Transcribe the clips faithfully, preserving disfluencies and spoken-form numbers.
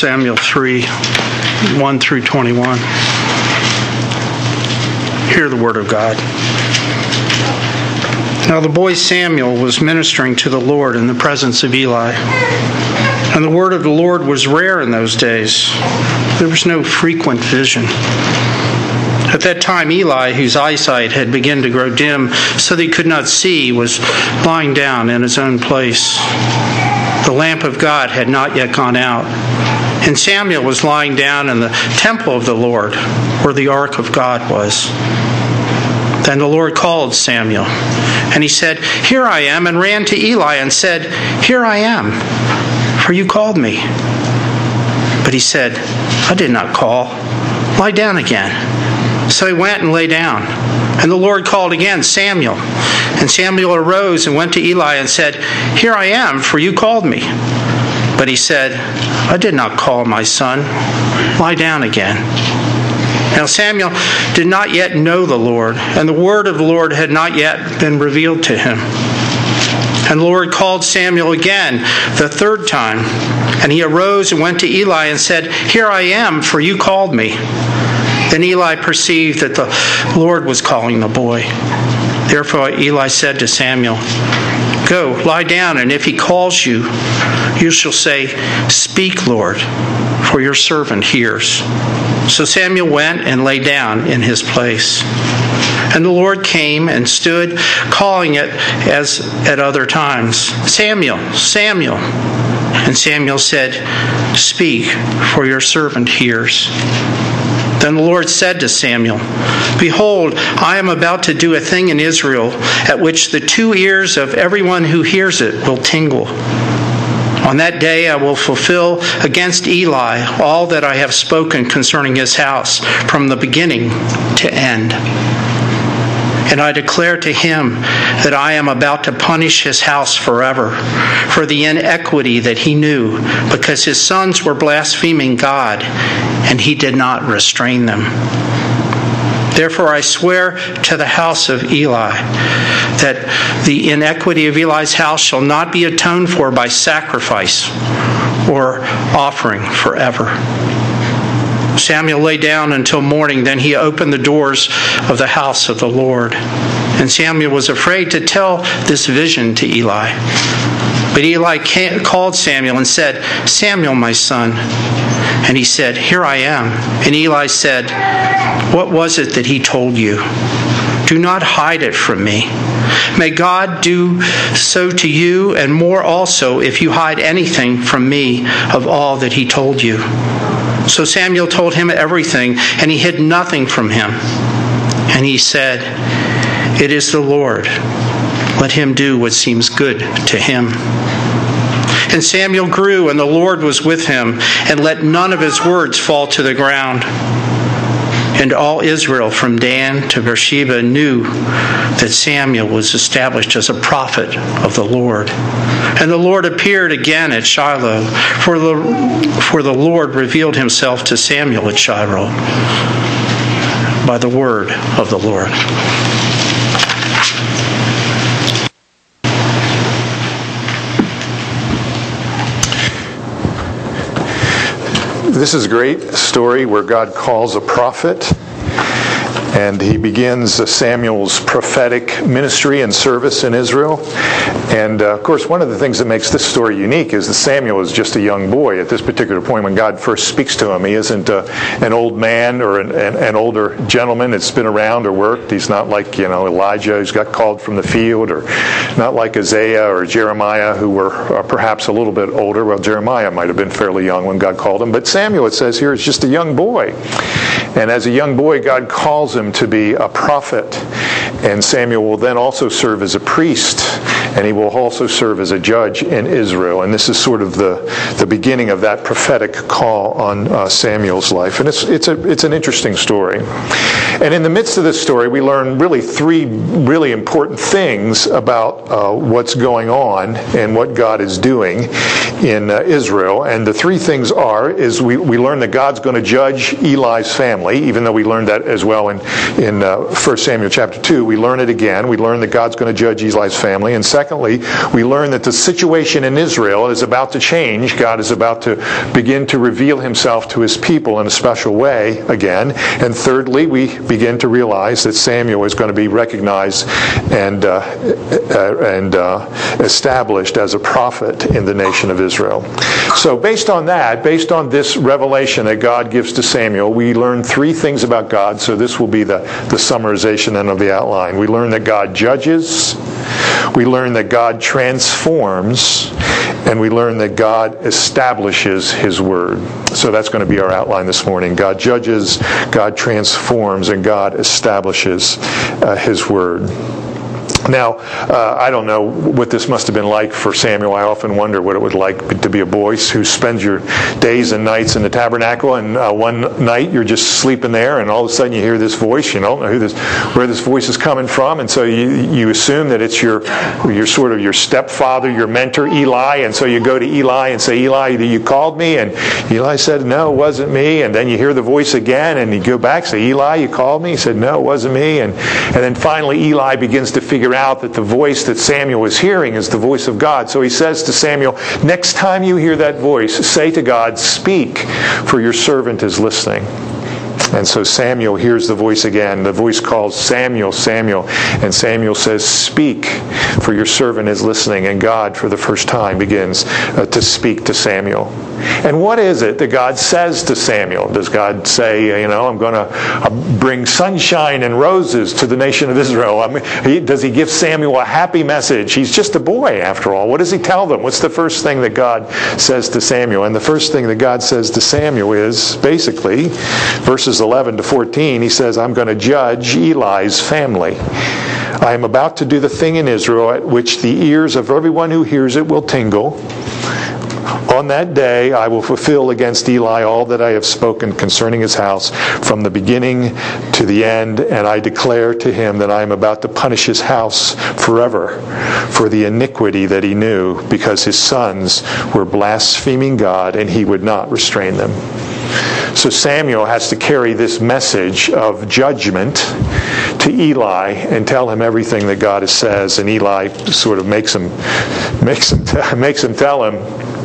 Samuel three, one through twenty-one. Hear the word of God. Now the boy Samuel was ministering to the Lord in the presence of Eli. And the word of the Lord was rare in those days. There was no frequent vision. At that time, Eli, whose eyesight had begun to grow dim so that he could not see, was lying down in his own place. The lamp of God had not yet gone out. And Samuel was lying down in the temple of the Lord, where the ark of God was. Then the Lord called Samuel, and he said, "Here I am," and ran to Eli and said, "Here I am, for you called me." But he said, "I did not call. Lie down again." So he went and lay down. And the Lord called again, "Samuel." And Samuel arose and went to Eli and said, "Here I am, for you called me." But he said, "I did not call, my son. Lie down again." Now Samuel did not yet know the Lord, and the word of the Lord had not yet been revealed to him. And the Lord called Samuel again the third time. And he arose and went to Eli and said, "Here I am, for you called me." Then Eli perceived that the Lord was calling the boy. Therefore Eli said to Samuel, "Go, lie down, and if he calls you, you shall say, 'Speak, Lord, for your servant hears.'" So Samuel went and lay down in his place. And the Lord came and stood, calling it as at other times, "Samuel, Samuel." And Samuel said, "Speak, for your servant hears." Then the Lord said to Samuel, "Behold, I am about to do a thing in Israel at which the two ears of everyone who hears it will tingle. On that day I will fulfill against Eli all that I have spoken concerning his house from the beginning to end. And I declare to him that I am about to punish his house forever for the inequity that he knew, because his sons were blaspheming God, and he did not restrain them. Therefore I swear to the house of Eli that the inequity of Eli's house shall not be atoned for by sacrifice or offering forever." Samuel lay down until morning. Then he opened the doors of the house of the Lord. And Samuel was afraid to tell this vision to Eli. But Eli called Samuel and said, "Samuel, my son." And he said, "Here I am." And Eli said, "What was it that he told you? Do not hide it from me. May God do so to you, and more also, if you hide anything from me of all that he told you." So Samuel told him everything, and he hid nothing from him. And he said, "It is the Lord. Let him do what seems good to him." And Samuel grew, and the Lord was with him, and let none of his words fall to the ground. And all Israel from Dan to Beersheba knew that Samuel was established as a prophet of the Lord. And the Lord appeared again at Shiloh, for the, for the Lord revealed himself to Samuel at Shiloh by the word of the Lord. This is a great story where God calls a prophet, and he begins Samuel's prophetic ministry and service in Israel. And uh, of course, one of the things that makes this story unique is that Samuel is just a young boy at this particular point when God first speaks to him. He isn't uh, an old man or an, an, an older gentleman that's been around or worked. He's not like, you know, Elijah who's got called from the field, or not like Isaiah or Jeremiah who were uh, perhaps a little bit older. Well, Jeremiah might have been fairly young when God called him. But Samuel, it says here, is just a young boy. And as a young boy, God calls him to be a prophet. And Samuel will then also serve as a priest, and he will also serve as a judge in Israel. And this is sort of the, the beginning of that prophetic call on uh, Samuel's life. And it's it's a it's an interesting story. And in the midst of this story, we learn really three really important things about uh, what's going on and what God is doing in uh, Israel. And the three things are, is we, we learn that God's going to judge Eli's family, even though we learned that as well in, in uh, First Samuel chapter two. We learn it again. We learn that God's going to judge Eli's family. And second, secondly, we learn that the situation in Israel is about to change. God is about to begin to reveal himself to his people in a special way again. And thirdly, we begin to realize that Samuel is going to be recognized and uh, and uh, established as a prophet in the nation of Israel. So based on that, based on this revelation that God gives to Samuel, we learn three things about God. So this will be the, the summarization then of the outline. We learn that God judges, we learn that God transforms, and we learn that God establishes his word. So that's going to be our outline this morning. God judges, God transforms, and God establishes uh, his word. Now, uh, I don't know what this must have been like for Samuel. I often wonder what it was like to be a boy who spends your days and nights in the tabernacle, and uh, one night you're just sleeping there, and all of a sudden you hear this voice. You don't know who this, where this voice is coming from, and so you you assume that it's your your sort of your stepfather, your mentor, Eli, and so you go to Eli and say, Eli, you called me, and Eli said, no, it wasn't me, and then you hear the voice again, and you go back, say, Eli, you called me? He said, no, it wasn't me, and and then finally Eli begins to figure out that the voice that Samuel is hearing is the voice of God. So he says to Samuel, next time you hear that voice, say to God, speak, for your servant is listening. And so Samuel hears the voice again. The voice calls Samuel, Samuel. And Samuel says, speak, for your servant is listening. And God, for the first time, begins uh, to speak to Samuel. And what is it that God says to Samuel? Does God say, you know, I'm going to uh, bring sunshine and roses to the nation of Israel? I mean, he, does he give Samuel a happy message? He's just a boy, after all. What does he tell them? What's the first thing that God says to Samuel? And the first thing that God says to Samuel is, basically, verses eleven to fourteen, he says, I'm going to judge Eli's family. I am about to do the thing in Israel at which the ears of everyone who hears it will tingle. On that day I will fulfill against Eli all that I have spoken concerning his house from the beginning to the end, and I declare to him that I am about to punish his house forever for the iniquity that he knew, because his sons were blaspheming God and he would not restrain them. So Samuel has to carry this message of judgment to Eli and tell him everything that God says, and Eli sort of makes him makes him t- makes him tell him.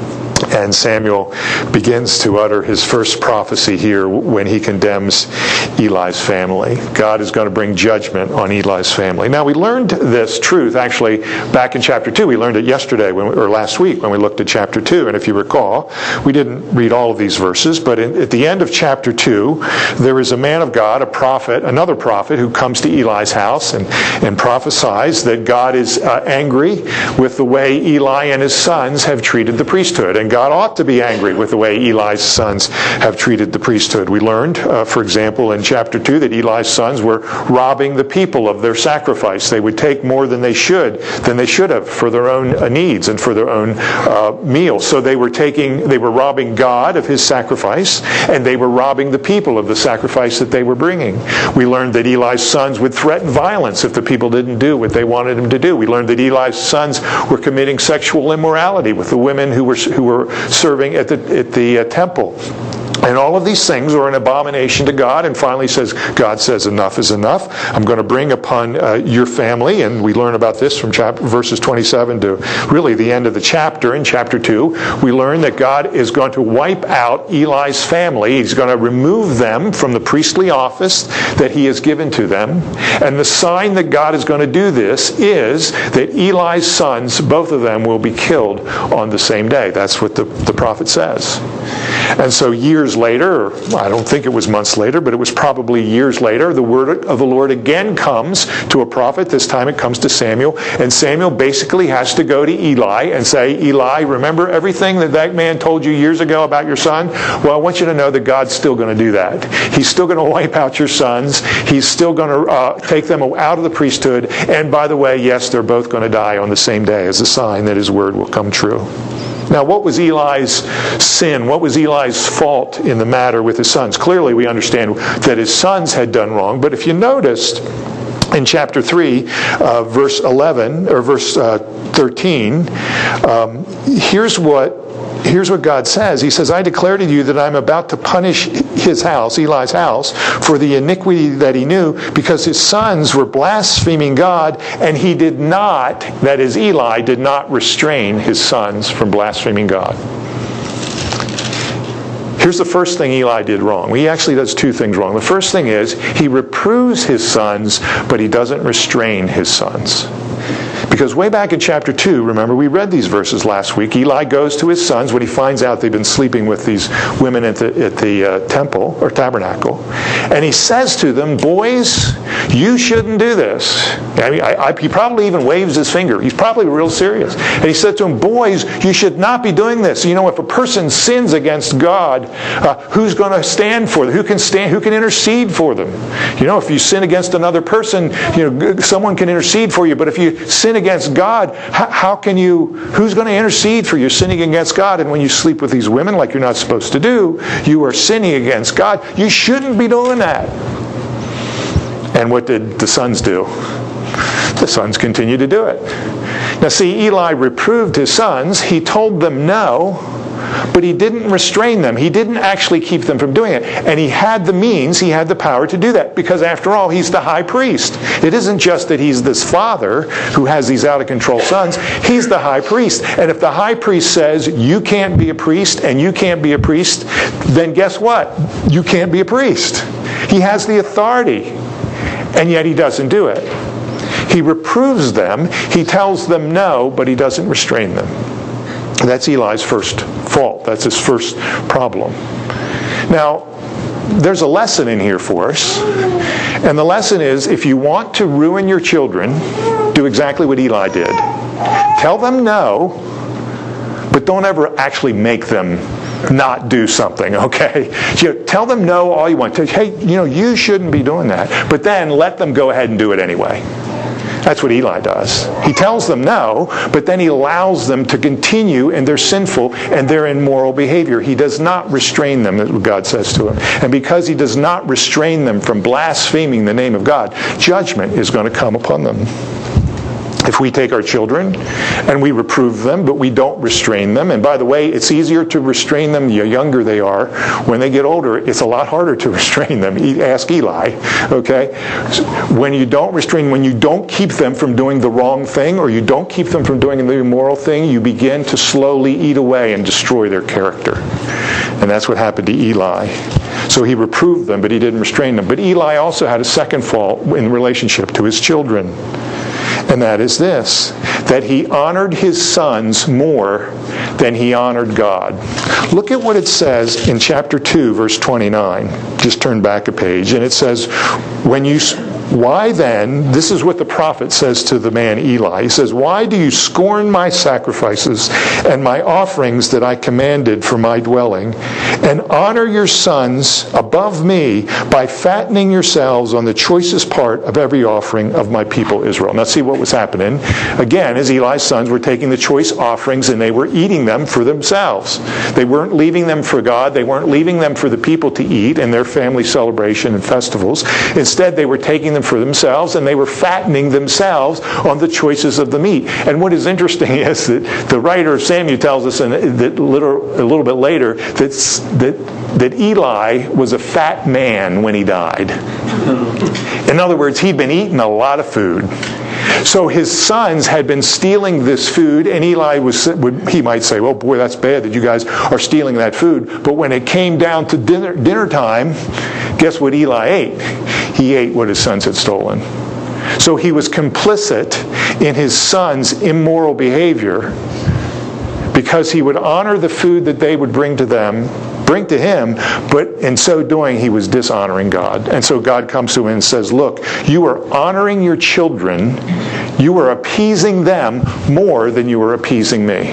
And Samuel begins to utter his first prophecy here when he condemns Eli's family. God is going to bring judgment on Eli's family. Now, we learned this truth actually back in chapter two. We learned it yesterday when we, or last week when we looked at chapter two. And if you recall, we didn't read all of these verses, but in, at the end of chapter two, there is a man of God, a prophet, another prophet, who comes to Eli's house and, and prophesies that God is uh, angry with the way Eli and his sons have treated the priesthood. And God ought to be angry with the way Eli's sons have treated the priesthood. We learned, uh, for example, in chapter two, that Eli's sons were robbing the people of their sacrifice. They would take more than they should, than they should have for their own uh, needs and for their own uh, meals. So they were taking, they were robbing God of his sacrifice, and they were robbing the people of the sacrifice that they were bringing. We learned that Eli's sons would threaten violence if the people didn't do what they wanted them to do. We learned that Eli's sons were committing sexual immorality with the women who were who were serving at the at the uh, temple. And all of these things are an abomination to God. And finally says, God says, enough is enough. I'm going to bring upon uh, your family. And we learn about this from chapter, verses twenty-seven to really the end of the chapter. In chapter two, we learn that God is going to wipe out Eli's family. He's going to remove them from the priestly office that he has given to them. And the sign that God is going to do this is that Eli's sons, both of them, will be killed on the same day. That's what the, the prophet says. And so years later, or I don't think it was months later, but it was probably years later, the word of the Lord again comes to a prophet. This time it comes to Samuel. And Samuel basically has to go to Eli and say, Eli, remember everything that that man told you years ago about your son? Well, I want you to know that God's still going to do that. He's still going to wipe out your sons. He's still going to uh, take them out of the priesthood. And by the way, yes, they're both going to die on the same day as a sign that his word will come true. Now, what was Eli's sin? What was Eli's fault in the matter with his sons? Clearly, we understand that his sons had done wrong. But if you noticed in chapter three, uh, verse eleven, or verse uh, thirteen, um, here's what here's what God says. He says, I declare to you that I'm about to punish his house, Eli's house, for the iniquity that he knew, because his sons were blaspheming God, and he did not, that is Eli, did not restrain his sons from blaspheming God. Here's the first thing Eli did wrong. He actually does two things wrong. The first thing is he reproves his sons, but he doesn't restrain his sons. Because way back in chapter two, remember, we read these verses last week. Eli goes to his sons when he finds out they've been sleeping with these women at the, at the uh, temple or tabernacle. And he says to them, boys, you shouldn't do this. I mean, I, I, he probably even waves his finger. He's probably real serious. And he said to them, boys, you should not be doing this. You know, if a person sins against God, uh, who's going to stand for them? Who can stand? Who can intercede for them? You know, if you sin against another person, you know, someone can intercede for you. But if you sin against God, how, how can you, who's going to intercede for you sinning against God? And when you sleep with these women like you're not supposed to do, you are sinning against God. You shouldn't be doing that. And what did the sons do? The sons continued to do it. Now see, Eli reproved his sons. He told them no, but he didn't restrain them. He didn't actually keep them from doing it. And he had the means, he had the power to do that, because after all, he's the high priest. It isn't just that he's this father who has these out-of-control sons. He's the high priest. And if the high priest says, you can't be a priest and you can't be a priest, then guess what? You can't be a priest. He has the authority, and yet he doesn't do it. He reproves them, he tells them no, but he doesn't restrain them. That's Eli's first fault. That's his first problem. Now, there's a lesson in here for us. And the lesson is, if you want to ruin your children, do exactly what Eli did. Tell them no, but don't ever actually make them not do something, okay? You know, tell them no all you want. Hey, you know, you shouldn't be doing that. But then let them go ahead and do it anyway. That's what Eli does. He tells them no, but then he allows them to continue in their sinful and their immoral behavior. He does not restrain them, that's what God says to him. And because he does not restrain them from blaspheming the name of God, judgment is going to come upon them. If we take our children and we reprove them, but we don't restrain them, and by the way, it's easier to restrain them the younger they are. When they get older, it's a lot harder to restrain them. Ask Eli, okay? When you don't restrain, when you don't keep them from doing the wrong thing, or you don't keep them from doing the immoral thing, you begin to slowly eat away and destroy their character. And that's what happened to Eli. So he reproved them, but he didn't restrain them. But Eli also had a second fault in relationship to his children. And that is this, that he honored his sons more than he honored God. Look at what it says in chapter two, verse twenty-nine. Just turn back a page, and it says, "When you, why then," this is what the prophet says to the man Eli. He says, "Why do you scorn my sacrifices and my offerings that I commanded for my dwelling, and honor your sons above me by fattening yourselves on the choicest part of every offering of my people Israel?" Now see what was happening. Again, as Eli's sons were taking the choice offerings and they were eating them for themselves. They weren't leaving them for God. They weren't leaving them for the people to eat in their family celebration and festivals. Instead, they were taking them for themselves, and they were fattening themselves on the choices of the meat. And what is interesting is that the writer of Samuel tells us in, that little, a little bit later that, that, that Eli was a fat man when he died. In other words, he'd been eating a lot of food. So his sons had been stealing this food, and Eli was, he might say, well, boy, that's bad that you guys are stealing that food. But when it came down to dinner, dinner time, guess what Eli ate? He ate what his sons had stolen. So he was complicit in his sons' immoral behavior because he would honor the food that they would bring to them, bring to him, but in so doing, he was dishonoring God. And so God comes to him and says, look, you are honoring your children, you are appeasing them more than you are appeasing me.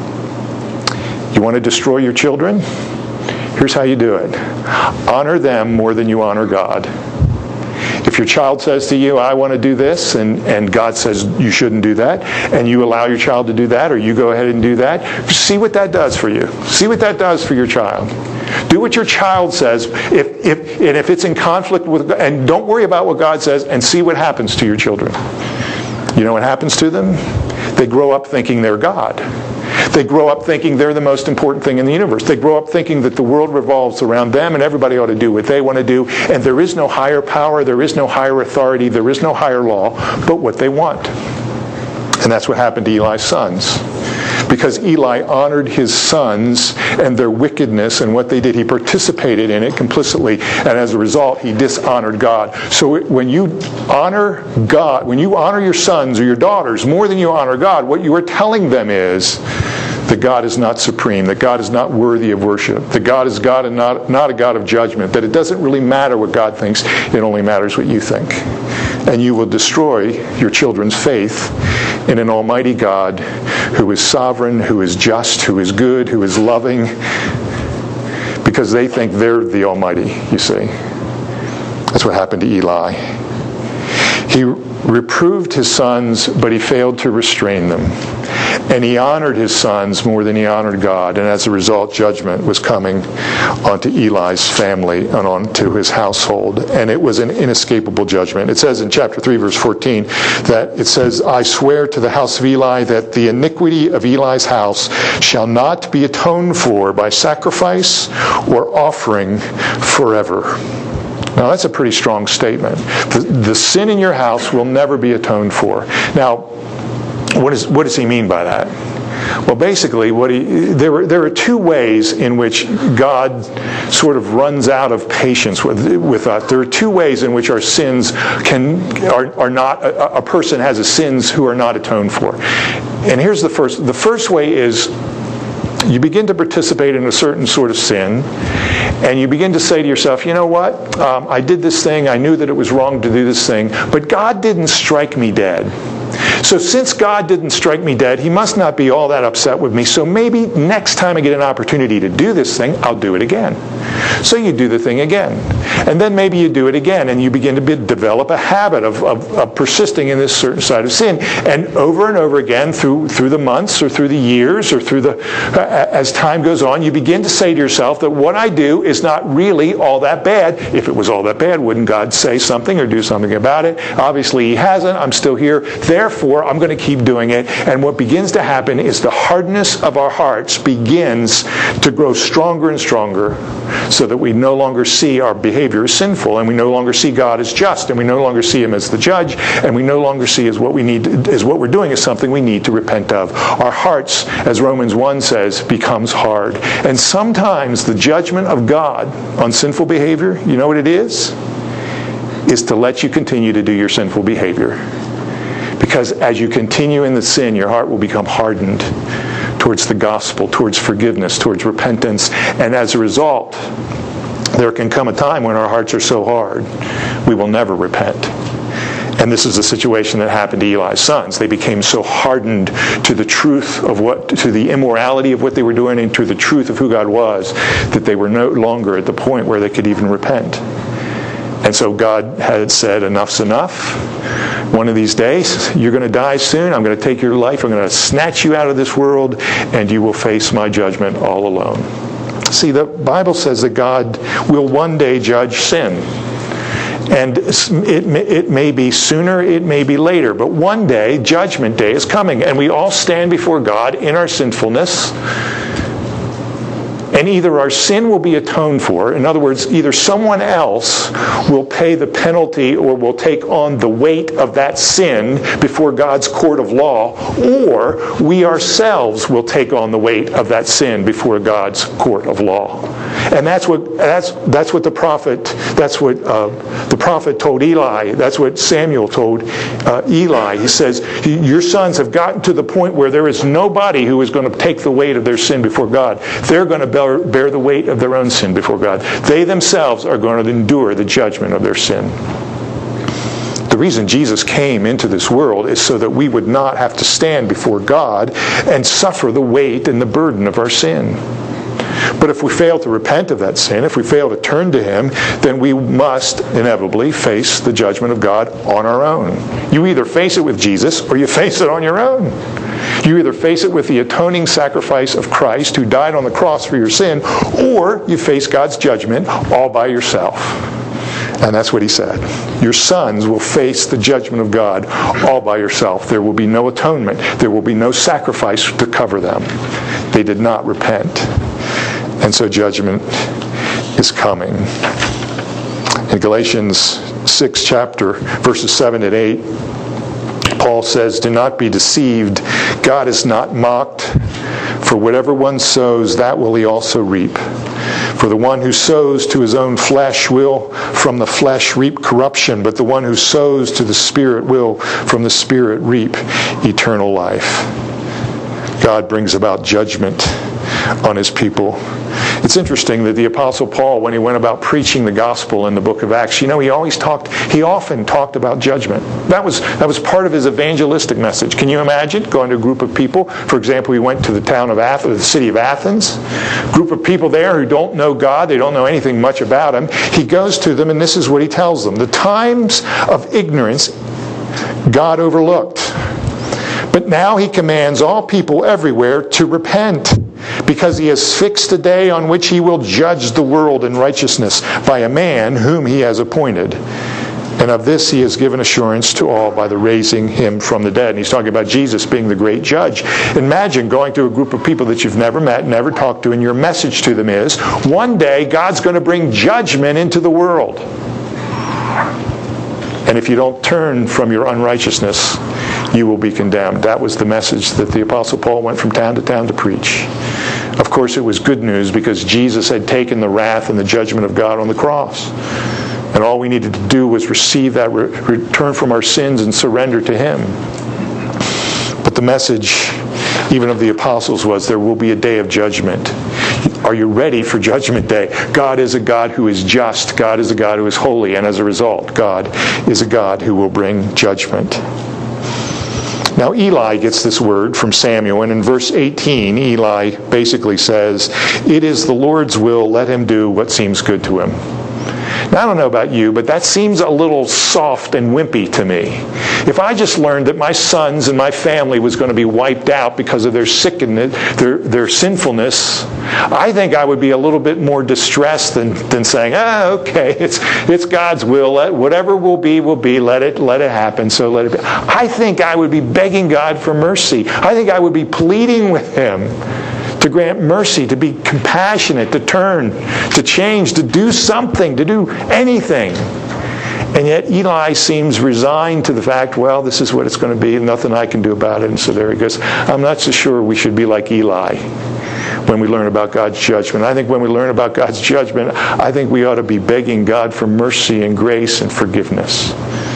You want to destroy your children? Here's how you do it. Honor them more than you honor God. If your child says to you, I want to do this, and, and God says you shouldn't do that, and you allow your child to do that, or you go ahead and do that, see what that does for you. See what that does for your child. Do what your child says, if, if, and if it's in conflict with God, and don't worry about what God says, and see what happens to your children. You know what happens to them? They grow up thinking they're God. They grow up thinking they're the most important thing in the universe. They grow up thinking that the world revolves around them and everybody ought to do what they want to do, and there is no higher power, there is no higher authority, there is no higher law but what they want. And that's what happened to Eli's sons. Because Eli honored his sons and their wickedness and what they did. He participated in it complicitly, and as a result, he dishonored God. So when you honor God, when you honor your sons or your daughters more than you honor God, what you are telling them is that God is not supreme, that God is not worthy of worship, that God is God and not, not a God of judgment, that it doesn't really matter what God thinks, it only matters what you think. And you will destroy your children's faith in an almighty God who is sovereign, who is just, who is good, who is loving, because they think they're the almighty, you see. That's what happened to Eli. He reproved his sons, but he failed to restrain them. And he honored his sons more than he honored God. And as a result, judgment was coming onto Eli's family and onto his household. And it was an inescapable judgment. It says in chapter three, verse fourteen, that it says, I swear to the house of Eli that the iniquity of Eli's house shall not be atoned for by sacrifice or offering forever. Now, that's a pretty strong statement. The, the sin in your house will never be atoned for. Now, what, is, what does he mean by that? Well, basically, what he, there, are, there are two ways in which God sort of runs out of patience with, with us. There are two ways in which our sins can are, are not, a, a person has a sins who are not atoned for. And here's the first. The first way is you begin to participate in a certain sort of sin, and you begin to say to yourself, you know what, um, I did this thing, I knew that it was wrong to do this thing, but God didn't strike me dead. So since God didn't strike me dead, he must not be all that upset with me, so maybe next time I get an opportunity to do this thing, I'll do it again. So you do the thing again. And then maybe you do it again, and you begin to be, develop a habit of, of, of persisting in this certain side of sin. And over and over again, through through the months or through the years or through the uh, as time goes on, you begin to say to yourself that what I do is not really all that bad. If it was all that bad, wouldn't God say something or do something about it? Obviously, he hasn't. I'm still here. Therefore, I'm going to keep doing it. And what begins to happen is the hardness of our hearts begins to grow stronger and stronger, so that we no longer see our behavior as sinful, and we no longer see God as just, and we no longer see him as the judge, and we no longer see as what we need to, as what we're doing is something we need to repent of. Our hearts, as Romans one says, becomes hard. And sometimes the judgment of God on sinful behavior, you know what it is? Is to let you continue to do your sinful behavior. Because as you continue in the sin, your heart will become hardened towards the gospel, towards forgiveness, towards repentance. And as a result, there can come a time when our hearts are so hard, we will never repent. And this is the situation that happened to Eli's sons. They became so hardened to the truth of what, to the immorality of what they were doing and to the truth of who God was, that they were no longer at the point where they could even repent. And so God had said, enough's enough. One of these days, you're going to die soon. I'm going to take your life. I'm going to snatch you out of this world, and you will face my judgment all alone. See, the Bible says that God will one day judge sin. And it may, it may be sooner, it may be later. But one day, Judgment Day is coming. And we all stand before God in our sinfulness. And either our sin will be atoned for, in other words, either someone else will pay the penalty or will take on the weight of that sin before God's court of law, or we ourselves will take on the weight of that sin before God's court of law. And that's what that's that's what the prophet that's what uh, the prophet told Eli. That's what Samuel told uh, Eli. He says, "Your sons have gotten to the point where there is nobody who is going to take the weight of their sin before God. They're going to bear, bear the weight of their own sin before God. They themselves are going to endure the judgment of their sin." The reason Jesus came into this world is so that we would not have to stand before God and suffer the weight and the burden of our sin. But if we fail to repent of that sin, if we fail to turn to him, then we must inevitably face the judgment of God on our own. You either face it with Jesus or you face it on your own. You either face it with the atoning sacrifice of Christ who died on the cross for your sin, or you face God's judgment all by yourself. And that's what he said. Your sons will face the judgment of God all by yourself. There will be no atonement. There will be no sacrifice to cover them. They did not repent. And so judgment is coming. In Galatians six chapter, verses seven and eight, Paul says, do not be deceived. God is not mocked. For whatever one sows, that will he also reap. For the one who sows to his own flesh will from the flesh reap corruption, but the one who sows to the Spirit will from the Spirit reap eternal life. God brings about judgment on his people. It's interesting that the Apostle Paul, when he went about preaching the gospel in the book of Acts, you know, he always talked, he often talked about judgment. That was that was part of his evangelistic message. Can you imagine going to a group of people? For example, he went to the town of Athens, the city of Athens, group of people there who don't know God, they don't know anything much about him. He goes to them, and this is what he tells them. The times of ignorance God overlooked. But now he commands all people everywhere to repent, because he has fixed a day on which he will judge the world in righteousness by a man whom he has appointed. And of this he has given assurance to all by the raising him from the dead. And he's talking about Jesus being the great judge. Imagine going to a group of people that you've never met, never talked to, and your message to them is, one day God's going to bring judgment into the world. And if you don't turn from your unrighteousness, you will be condemned. That was the message that the Apostle Paul went from town to town to preach. Of course, it was good news because Jesus had taken the wrath and the judgment of God on the cross. And all we needed to do was receive that, re- return from our sins and surrender to him. But the message, even of the apostles, was there will be a day of judgment. Are you ready for Judgment Day? God is a God who is just. God is a God who is holy. And as a result, God is a God who will bring judgment. Now Eli gets this word from Samuel, and in verse eighteen, Eli basically says, it is the Lord's will, let him do what seems good to him. Now I don't know about you, but that seems a little soft and wimpy to me. If I just learned that my sons and my family was going to be wiped out because of their sickness, their, their sinfulness, I think I would be a little bit more distressed than, than saying, ah, okay, it's it's God's will. Let, whatever will be, will be. Let it let it happen. So let it be. I think I would be begging God for mercy. I think I would be pleading with him to grant mercy, to be compassionate, to turn, to change, to do something, to do anything. And yet Eli seems resigned to the fact, well, this is what it's going to be, nothing I can do about it. And so there he goes. I'm not so sure we should be like Eli when we learn about God's judgment. I think when we learn about God's judgment, I think we ought to be begging God for mercy and grace and forgiveness.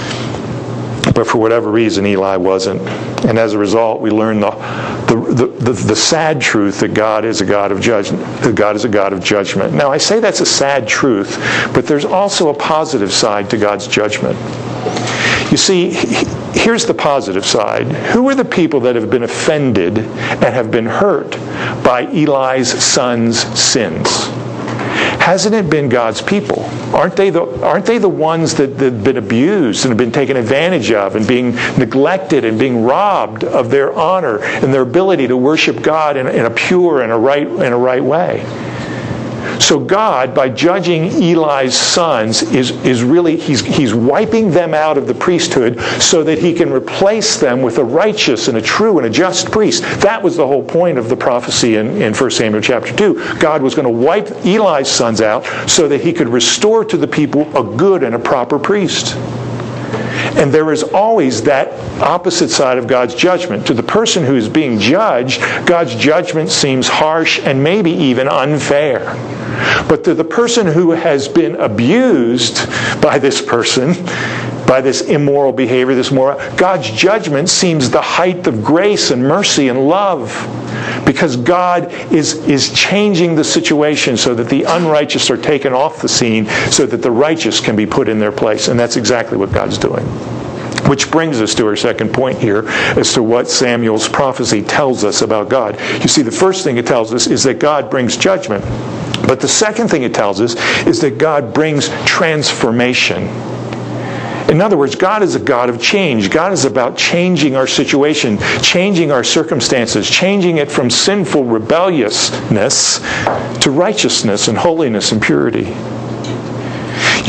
But for whatever reason, Eli wasn't. And as a result, we learn the, the, the, the sad truth that God is a God of judgment. That God is a God of judgment. Now, I say that's a sad truth, but there's also a positive side to God's judgment. You see, here's the positive side. Who are the people that have been offended and have been hurt by Eli's sons' sins? Hasn't it been God's people? Aren't they the, aren't they the ones that, that have been abused and have been taken advantage of and being neglected and being robbed of their honor and their ability to worship God in, in a pure and a right in a right way? So God, by judging Eli's sons, is, is really, he's, he's wiping them out of the priesthood so that he can replace them with a righteous and a true and a just priest. That was the whole point of the prophecy in, in First Samuel chapter two. God was going to wipe Eli's sons out so that he could restore to the people a good and a proper priest. And there is always that opposite side of God's judgment. To the person who is being judged, God's judgment seems harsh and maybe even unfair. But to the person who has been abused by this person, by this immoral behavior, this moral, God's judgment seems the height of grace and mercy and love. Because God is, is changing the situation so that the unrighteous are taken off the scene so that the righteous can be put in their place. And that's exactly what God's doing. Which brings us to our second point here as to what Samuel's prophecy tells us about God. You see, the first thing it tells us is that God brings judgment. But the second thing it tells us is that God brings transformation. In other words, God is a God of change. God is about changing our situation, changing our circumstances, changing it from sinful rebelliousness to righteousness and holiness and purity. You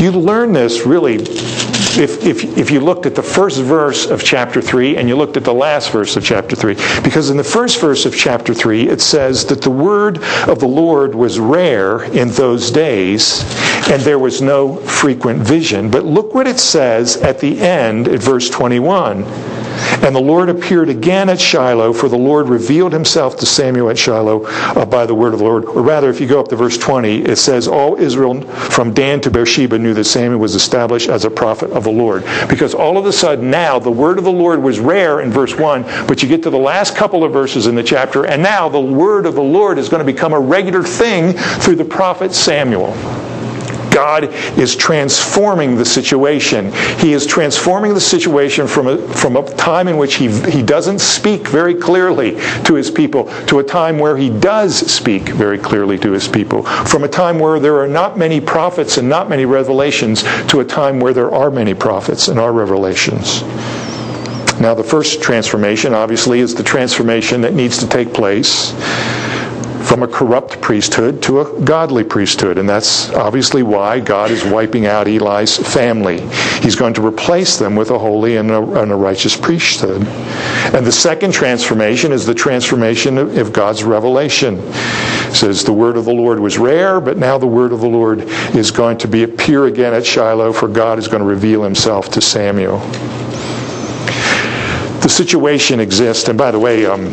You learn this really if, if, if you looked at the first verse of chapter three and you looked at the last verse of chapter three. Because in the first verse of chapter three, it says that the word of the Lord was rare in those days, and there was no frequent vision. But look what it says at the end at verse twenty-one. And the Lord appeared again at Shiloh, for the Lord revealed himself to Samuel at Shiloh uh, by the word of the Lord. Or rather, if you go up to verse twenty, it says, all Israel from Dan to Beersheba knew that Samuel was established as a prophet of the Lord. Because all of a sudden now, the word of the Lord was rare in verse one, but you get to the last couple of verses in the chapter, and now the word of the Lord is going to become a regular thing through the prophet Samuel. God is transforming the situation. He is transforming the situation from a, from a time in which he, he doesn't speak very clearly to his people to a time where he does speak very clearly to his people. From a time where there are not many prophets and not many revelations to a time where there are many prophets and are revelations. Now, the first transformation, obviously, is the transformation that needs to take place from a corrupt priesthood to a godly priesthood. And that's obviously why God is wiping out Eli's family. He's going to replace them with a holy and a, and a righteous priesthood. And the second transformation is the transformation of, of God's revelation. It says the word of the Lord was rare, but now the word of the Lord is going to be appear again at Shiloh, for God is going to reveal himself to Samuel. The situation exists, and by the way, um,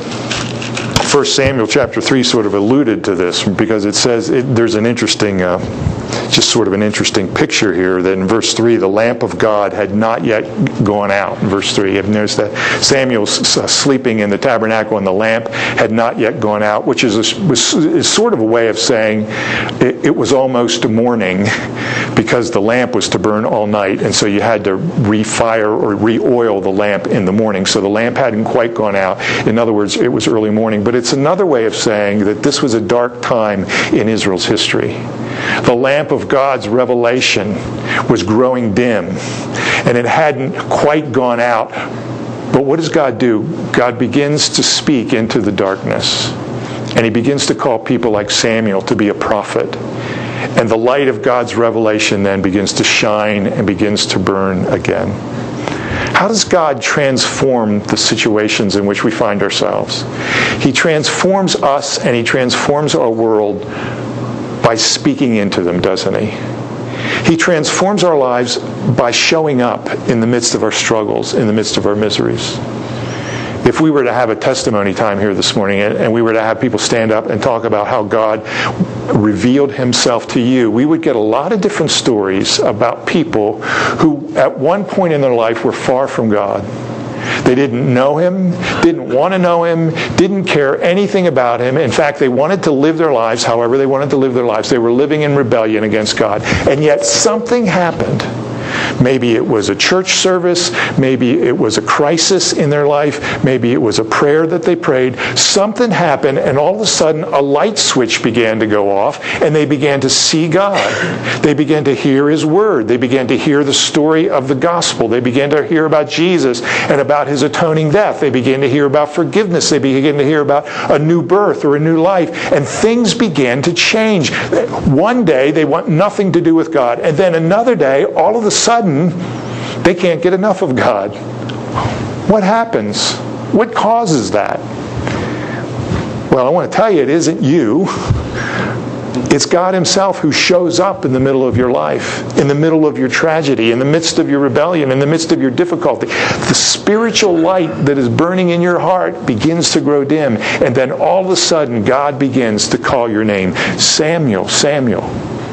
First Samuel chapter three sort of alluded to this, because it says it, there's an interesting, uh, just sort of an interesting picture here, that in verse three, the lamp of God had not yet gone out. In verse three, you've noticed that Samuel's uh, sleeping in the tabernacle and the lamp had not yet gone out, which is, a, was, is sort of a way of saying it, it was almost morning, because the lamp was to burn all night, and so you had to refire or re-oil the lamp in the morning. So the lamp hadn't quite gone out. In other words, it was early morning. But it's another way of saying that this was a dark time in Israel's history. The lamp of God's revelation was growing dim, and it hadn't quite gone out. But what does God do? God begins to speak into the darkness, and he begins to call people like Samuel to be a prophet. And the light of God's revelation then begins to shine and begins to burn again. How does God transform the situations in which we find ourselves? He transforms us and he transforms our world by speaking into them, doesn't he? He transforms our lives by showing up in the midst of our struggles, in the midst of our miseries. If we were to have a testimony time here this morning and we were to have people stand up and talk about how God revealed himself to you, we would get a lot of different stories about people who at one point in their life were far from God. They didn't know him, didn't want to know him, didn't care anything about him. In fact, they wanted to live their lives however they wanted to live their lives. They were living in rebellion against God. And yet something happened. Maybe it was a church service. Maybe it was a crisis in their life. Maybe it was a prayer that they prayed. Something happened, and all of a sudden a light switch began to go off, and they began to see God. They began to hear his word. They began to hear the story of the gospel. They began to hear about Jesus and about his atoning death. They began to hear about forgiveness. They began to hear about a new birth or a new life. And things began to change. One day they want nothing to do with God, and then another day, all of a sudden, they can't get enough of God. What happens? What causes that? Well, I want to tell you, it isn't you. It's God himself who shows up in the middle of your life, in the middle of your tragedy, in the midst of your rebellion, in the midst of your difficulty. The spiritual light that is burning in your heart begins to grow dim, and then all of a sudden God begins to call your name. Samuel, Samuel.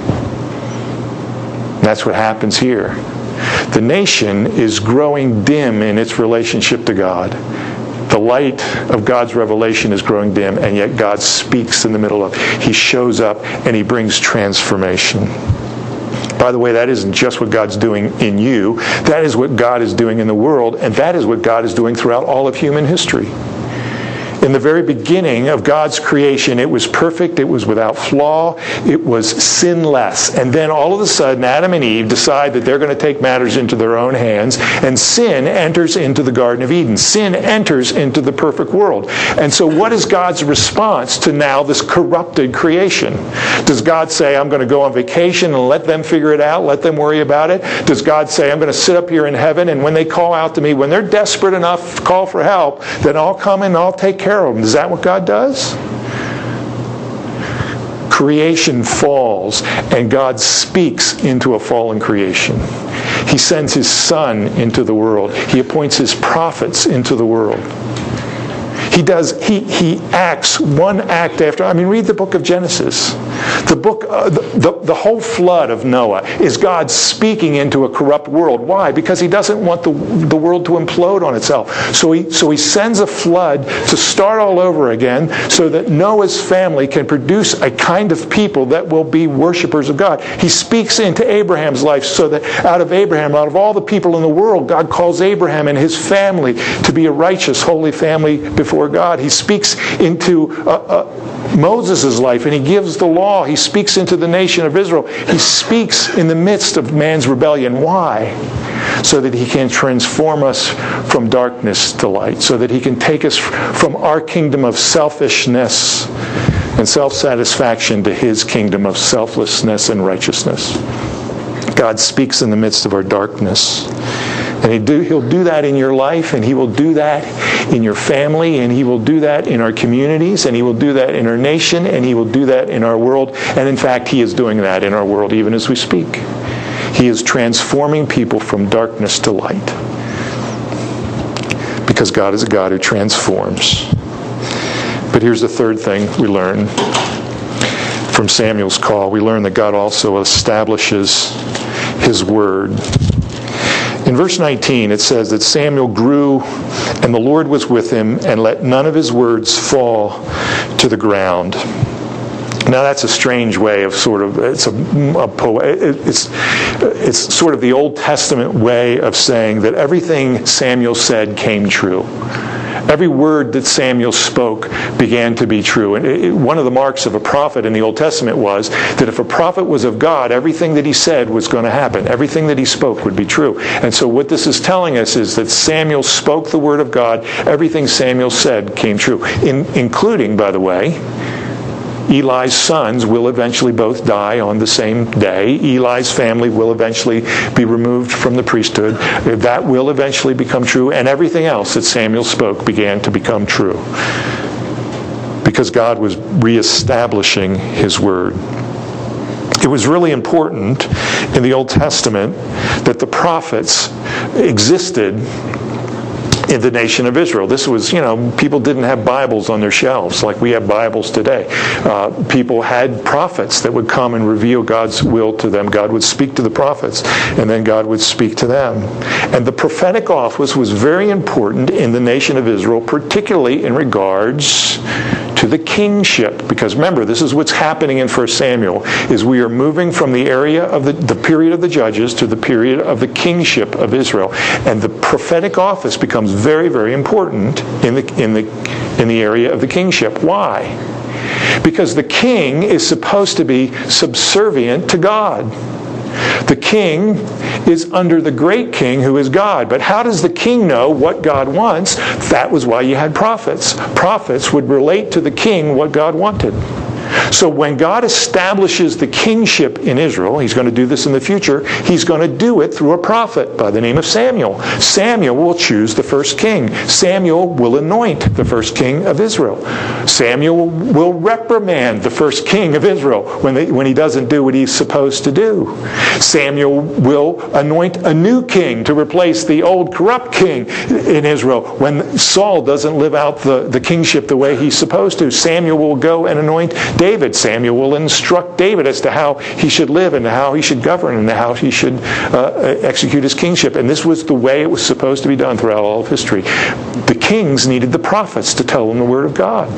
That's what happens here. The nation is growing dim in its relationship to God. The light of God's revelation is growing dim, and yet God speaks in the middle of it. He shows up and he brings transformation. By the way, that isn't just what God's doing in you. That is what God is doing in the world, and that is what God is doing throughout all of human history. In the very beginning of God's creation, it was perfect, it was without flaw, it was sinless. And then all of a sudden, Adam and Eve decide that they're going to take matters into their own hands, and sin enters into the Garden of Eden. Sin enters into the perfect world. And so what is God's response to now this corrupted creation? Does God say, I'm going to go on vacation and let them figure it out, let them worry about it? Does God say, I'm going to sit up here in heaven, and when they call out to me, when they're desperate enough to call for help, then I'll come and I'll take care of them? Is that what God does? Creation falls, and God speaks into a fallen creation. He sends His Son into the world. He appoints His prophets into the world. He does. He he acts one act after. I mean, read the book of Genesis. The book, uh, the, the the whole flood of Noah is God speaking into a corrupt world. Why? Because He doesn't want the the world to implode on itself. So he so He sends a flood to start all over again, so that Noah's family can produce a kind of people that will be worshipers of God. He speaks into Abraham's life, so that out of Abraham, out of all the people in the world, God calls Abraham and his family to be a righteous, holy family before God. He speaks into uh, uh, Moses' life, and He gives the law. He speaks into the nation of Israel. He speaks in the midst of man's rebellion. Why? So that He can transform us from darkness to light. So that He can take us from our kingdom of selfishness and self-satisfaction to His kingdom of selflessness and righteousness. God speaks in the midst of our darkness. And he do, He'll do that in your life, and He will do that in your family, and He will do that in our communities, and He will do that in our nation, and He will do that in our world. And in fact, He is doing that in our world even as we speak. He is transforming people from darkness to light. Because God is a God who transforms. But here's the third thing we learn from Samuel's call. We learn that God also establishes His word. In verse nineteen, it says that Samuel grew, and the Lord was with him, and let none of his words fall to the ground. Now that's a strange way of sort of, it's a, a po- it's it's sort of the Old Testament way of saying that everything Samuel said came true. Every word that Samuel spoke began to be true. And it, one of the marks of a prophet in the Old Testament was that if a prophet was of God, everything that he said was going to happen. Everything that he spoke would be true. And so what this is telling us is that Samuel spoke the word of God. Everything Samuel said came true, in, including, by the way, Eli's sons will eventually both die on the same day. Eli's family will eventually be removed from the priesthood. That will eventually become true. And everything else that Samuel spoke began to become true. Because God was reestablishing His word. It was really important in the Old Testament that the prophets existed in the nation of Israel. This was, you know, people didn't have Bibles on their shelves like we have Bibles today. Uh, people had prophets that would come and reveal God's will to them. God would speak to the prophets, and then God would speak to them. And the prophetic office was very important in the nation of Israel, particularly in regards to the kingship. Because remember, this is what's happening in First Samuel, is we are moving from the area of the, the period of the judges to the period of the kingship of Israel. And the prophetic office becomes very, very important in the in the in the area of the kingship. Why? Because the king is supposed to be subservient to God. The king is under the great king who is God. But how does the king know what God wants? That was why you had prophets. Prophets would relate to the king what God wanted. So when God establishes the kingship in Israel, He's going to do this in the future, He's going to do it through a prophet by the name of Samuel. Samuel will choose the first king. Samuel will anoint the first king of Israel. Samuel will reprimand the first king of Israel when, they, when he doesn't do what he's supposed to do. Samuel will anoint a new king to replace the old corrupt king in Israel when Saul doesn't live out the, the kingship the way he's supposed to. Samuel will go and anoint David. Samuel will instruct David as to how he should live and how he should govern and how he should uh, execute his kingship. And this was the way it was supposed to be done throughout all of history. The kings needed the prophets to tell them the word of God.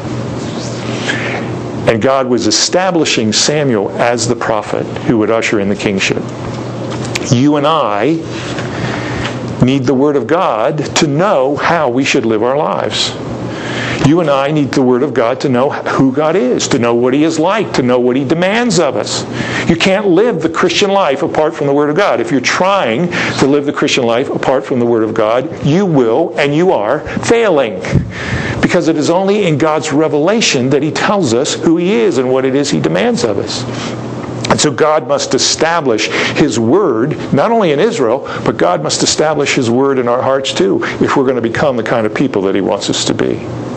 And God was establishing Samuel as the prophet who would usher in the kingship. You and I need the word of God to know how we should live our lives. You and I need the Word of God to know who God is, to know what He is like, to know what He demands of us. You can't live the Christian life apart from the Word of God. If you're trying to live the Christian life apart from the Word of God, you will, and you are, failing. Because it is only in God's revelation that He tells us who He is and what it is He demands of us. And so God must establish His Word, not only in Israel, but God must establish His Word in our hearts too, if we're going to become the kind of people that He wants us to be.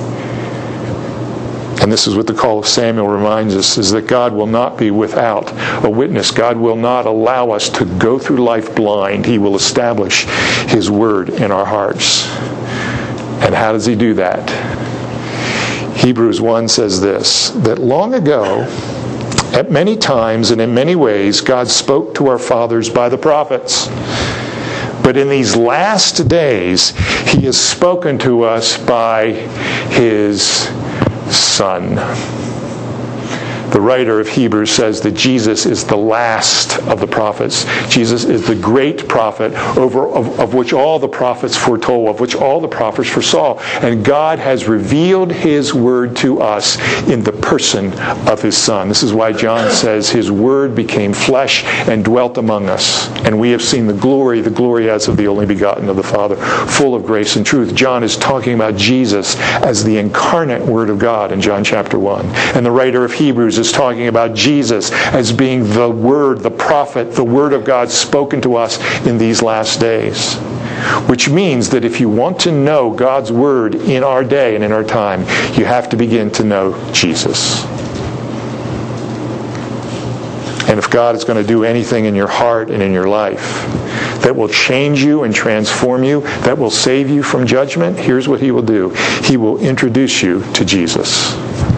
And this is what the call of Samuel reminds us, is that God will not be without a witness. God will not allow us to go through life blind. He will establish His Word in our hearts. And how does He do that? Hebrews one says this, that long ago, at many times and in many ways, God spoke to our fathers by the prophets. But in these last days, He has spoken to us by His Son. The writer of Hebrews says that Jesus is the last of the prophets. Jesus is the great prophet over of, of which all the prophets foretold, of which all the prophets foresaw. And God has revealed His Word to us in the person of His Son. This is why John says His Word became flesh and dwelt among us. And we have seen the glory, the glory as of the only begotten of the Father, full of grace and truth. John is talking about Jesus as the incarnate Word of God in John chapter one. And the writer of Hebrews is talking about Jesus as being the Word, the prophet, the Word of God spoken to us in these last days. Which means that if you want to know God's Word in our day and in our time, you have to begin to know Jesus. And if God is going to do anything in your heart and in your life that will change you and transform you, that will save you from judgment, here's what He will do. He will introduce you to Jesus.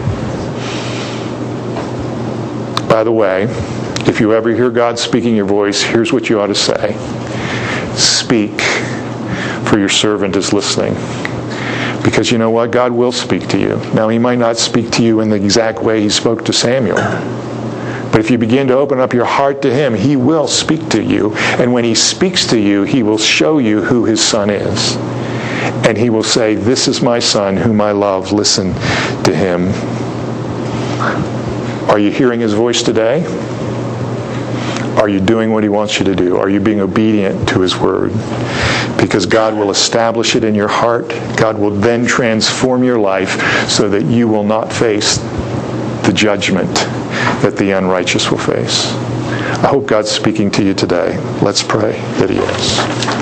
By the way, if you ever hear God speaking your voice, here's what you ought to say. Speak, for your servant is listening. Because you know what? God will speak to you. Now, He might not speak to you in the exact way He spoke to Samuel. But if you begin to open up your heart to Him, He will speak to you. And when He speaks to you, He will show you who His Son is. And He will say, this is my Son whom I love. Listen to Him. Are you hearing His voice today? Are you doing what He wants you to do? Are you being obedient to His Word? Because God will establish it in your heart. God will then transform your life so that you will not face the judgment that the unrighteous will face. I hope God's speaking to you today. Let's pray that He is.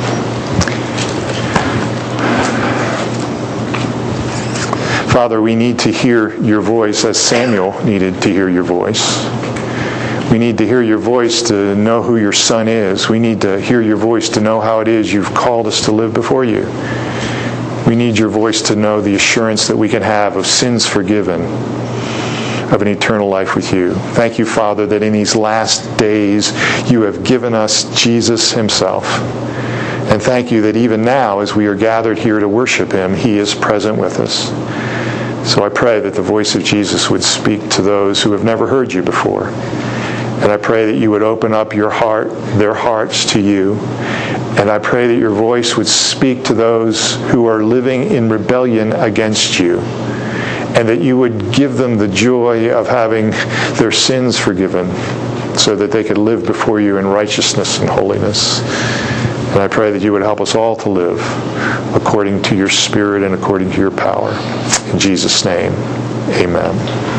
Father, we need to hear your voice as Samuel needed to hear your voice. We need to hear your voice to know who your Son is. We need to hear your voice to know how it is you've called us to live before you. We need your voice to know the assurance that we can have of sins forgiven, of an eternal life with you. Thank you, Father, that in these last days you have given us Jesus Himself. And thank you that even now, as we are gathered here to worship Him, He is present with us. So I pray that the voice of Jesus would speak to those who have never heard you before. And I pray that you would open up your heart, their hearts to you. And I pray that your voice would speak to those who are living in rebellion against you. And that you would give them the joy of having their sins forgiven so that they could live before you in righteousness and holiness. And I pray that you would help us all to live according to your Spirit and according to your power. In Jesus' name, amen.